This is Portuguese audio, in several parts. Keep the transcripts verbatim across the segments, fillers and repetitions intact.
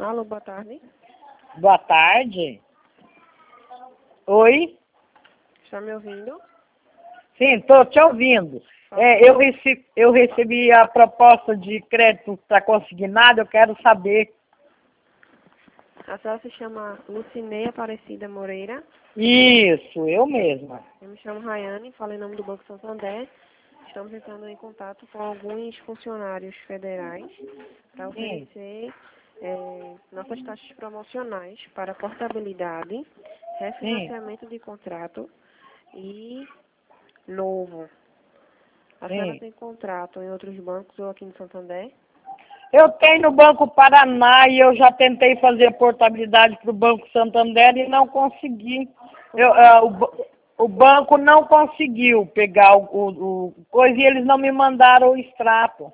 Alô, boa tarde. Boa tarde. Oi? Está me ouvindo? Sim, estou te ouvindo. É, eu, recebi, eu recebi a proposta de crédito para consignado, eu quero saber. A senhora se chama Lucineia Aparecida Moreira. Isso, eu mesma. Eu me chamo Rayane, falo em nome do Banco Santander. Estamos entrando em contato com alguns funcionários federais para oferecer é, nossas taxas promocionais para portabilidade, refinanciamento de contrato e novo. A senhora Sim. tem contrato em outros bancos ou aqui no Santander? Eu tenho no Banco Paraná e eu já tentei fazer portabilidade para o Banco Santander e não consegui. Eu, ah, o, ba- o banco não conseguiu pegar o, o, o coisa e eles não me mandaram o extrato.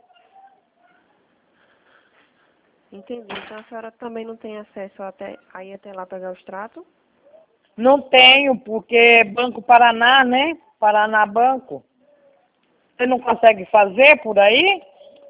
Entendi. Então a senhora também não tem acesso até, aí até lá pegar o extrato? Não tenho, porque é Banco Paraná, né? Paraná Banco. Você não consegue fazer por aí?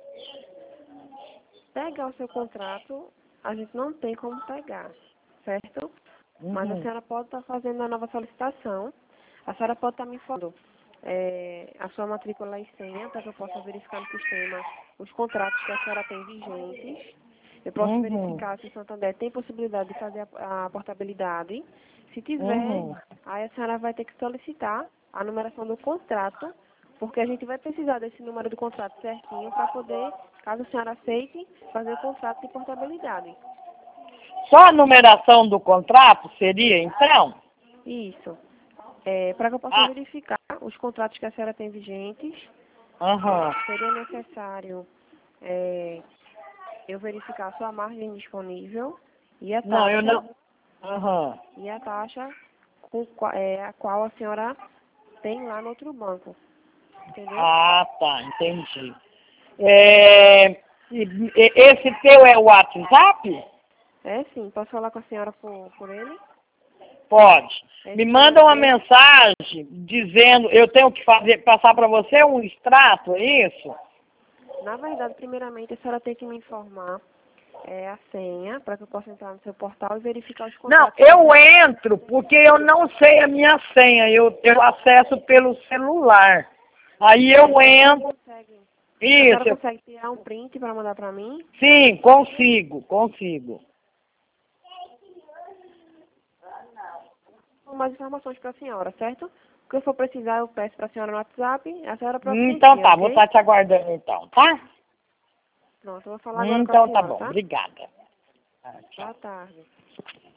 Pegar o seu contrato, a gente não tem como pegar, certo? Mas a Uhum. senhora pode estar fazendo a nova solicitação. A senhora pode estar me informando é, a sua matrícula e senha para que eu possa verificar no sistema os contratos que a senhora tem vigentes. Eu posso Uhum. verificar se o Santander tem possibilidade de fazer a, a portabilidade. Se tiver, Uhum. aí a senhora vai ter que solicitar a numeração do contrato, porque a gente vai precisar desse número do contrato certinho para poder, caso a senhora aceite, fazer o contrato de portabilidade. Só a numeração do contrato seria, então? Isso. É, para que eu possa Ah, verificar os contratos que a senhora tem vigentes, aham. seria necessário é, eu verificar a sua margem disponível e a Não, eu taxa, não. Aham. e a taxa com qua- é, a qual a senhora tem lá no outro banco. Entendeu? Ah, tá, entendi. É, e- e- esse teu é o WhatsApp? É sim, posso falar com a senhora por, por ele? Pode. Me Esse manda uma número, mensagem dizendo, eu tenho que fazer, passar para você um extrato, é isso? na verdade, primeiramente, a senhora tem que me informar é, a senha para que eu possa entrar no seu portal e verificar os Não, contratos que a eu senhora entro porque eu não sei a minha senha, eu, eu acesso pelo celular. Aí tem. eu A senhora entro, consegue, a senhora isso, eu- consegue tirar um print para mandar para mim? sim, consigo, consigo. Com mais informações para a senhora, certo? O que eu for precisar, eu peço para a senhora no WhatsApp, a senhora Então providencia, tá, vou ok? estar te aguardando então, tá? Pronto, eu vou falar agora com a Então tá senhora, bom, tá? obrigada. Ah, tchau. Boa tarde.